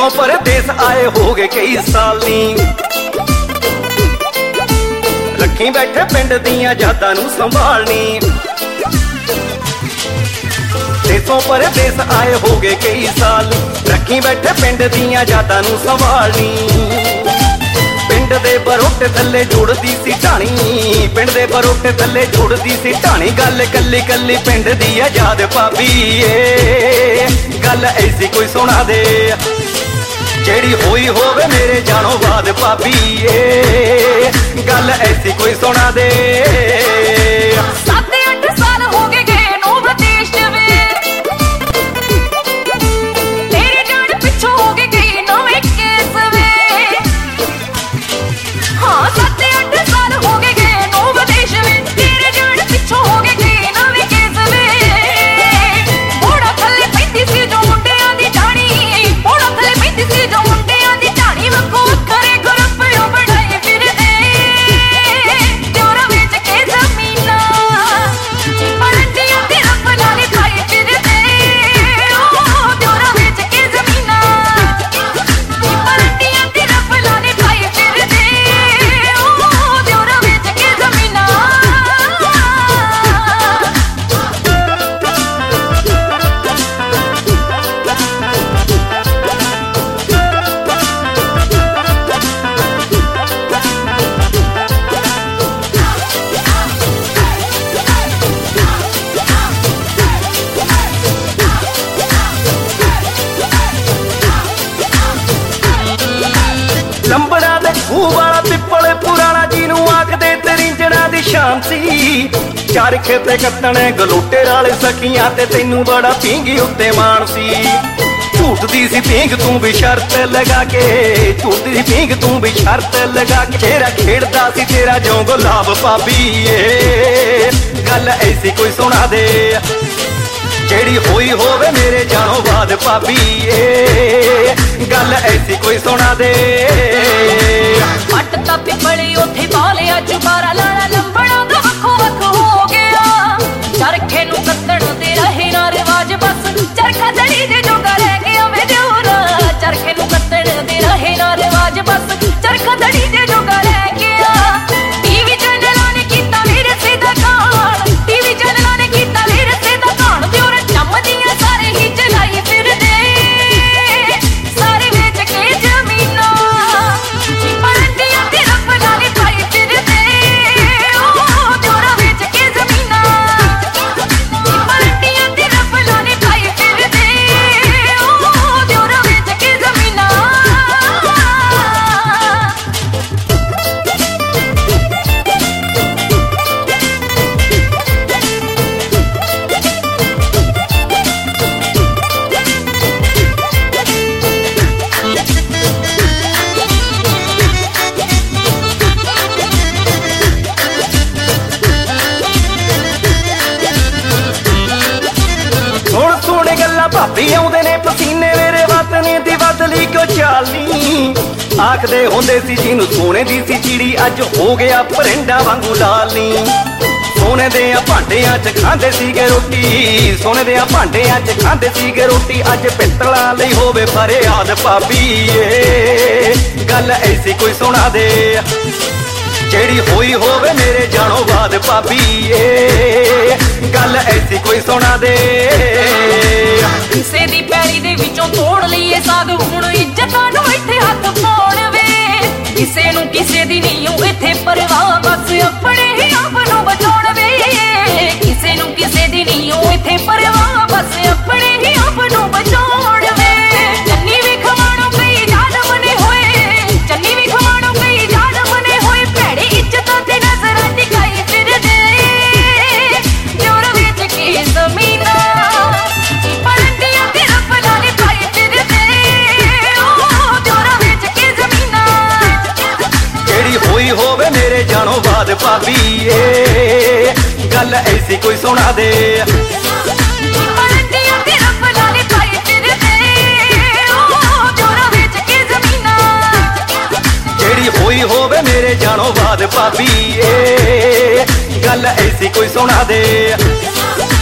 देसों परदेस आए हो गए कई साल नी, रखी बैठे पिंड दियां यादां नूं संभालनी। देसों परदेस आए हो गए कई साल, रखी बैठे पिंड दियां यादां नूं संभालनी। पिंड दे बरोटे थल्ले जुड़दी सी ढाणी, पिंड दे बरोटे थल्ले जुड़दी सी ढाणी। गल कल्ली कल्ली पिंड दी याद भाभी गल ऐसी कोई सुना दे, जेड़ी होई होवे मेरे जानो बाद भाभी गल ऐसी कोई सुना दे। 7-8 साल हो गए गए नू विदेश में, तेरे जान पिछो हो गए गई नवे केस में। हाँ 7-8 साल हो गए गए नू विदेश में, तेरे जान पिछो हो गए गई नवे केस में। मोड़ा थले पैंती सी जो मुंडियां दी ढाणी, मोड़ा थले पैंती सी जो मुंडियां दी ढाणी। वखो करे ग्रुप यो बढ़ाई फिरदे लंबड़ा दे खूह वाला पिपल पुराना जिनू आखदे तरिंजणा दी शान सी। चार खेते कत्तने गलोटे नाल सखियां ते तैनू बड़ा पींगी उत्ते मान सी। झूठदी सी पींग तू भी शर्त लगा के, झूठदी सी पींग तू भी शर्त लगा के। तेरा खेड़दा सी तेरा जो गुलाब भाभी गल ऐसी कोई सुना दे, जेड़ी होई होवे मेरे जानो बाद भाभी गल ऐसी कोई सुना दे। पट दा पिपली उथे बालिया जुबारा लाला लंबड़ा दा वखो वख हो गया। चरखे नू कत्तण दे रहे ना रिवाज बस, चरखा दड़ी दे जोगा रह गया वे दियोरा। चरखे नू कत्तण दे रहे ना रिवाज बस, चरखा दड़ी दे जोगा रह गया। टीवी चैनलां ने कीता मेरे से दा कान, टीवी चैनलां ने कीता मेरे से दा कान। दियोरा चमदियां सारे ही चलाई फिरदे, सारे वेच के जमीनां। परंदियां ते रब नाल खाई फिरदे, ओ दियोरा वेच के जमीनां। परंदियां ते रब नाल खाई फिरदे, ओ दियोरा वेच के जमीनां। सुन सुन गल्लां भाभी आउंदे ने पसीने मेरे वतने दी बदली क्यों चालनी। आखदे हुंदे सी जिनू सोने दी सी चिड़ी अज हो गया परिंडा वांगू लालनी। सोने दे भांडियां च खांदे सीगे रोटी, सोने दे भांडियां च खांदे सीगे रोटी। अज पित्तलां लई होवे फरियाद भाभी गल ऐसी कोई सुना दे, जेड़ी होई होवे मेरे जानो बाद भाभी गल ऐसी कोई सुना दे। किसे दी पैड़ी दे विचों तोड़ लईए साग, हुण इज्जतां नूं इत्थे हत्थ पाउण वे। किसे नूं किसे दी नीओ इत्थे परवाह, बस अपने ही आप नूं बचाउण वे। किसे नूं किसे दी नीओ इत्थे परवाह, बस अपने ही आप नूं बचाउण वे। चन्नी भी खवाणों कई जाल बने होए, चन्नी भी खवाणों कई जाल बने होए। भैड़े इज्जतां ते नजरां टिकाई फिरदे, जोर वेच के जमीनां। परंदियां ते रब नाल खाई फिरदे, ओ जोर वेच के जमीनां। जेड़ी होई होवे मेरे जानो बाद भाभी गल ऐसी कोई सुना दे। परंदियां ते रब नाल खाई फिरदे, ओ जोर वेच के जमीनां। जेड़ी होई होवे मेरे जानो बाद भाभी गल ऐसी कोई सुना दे।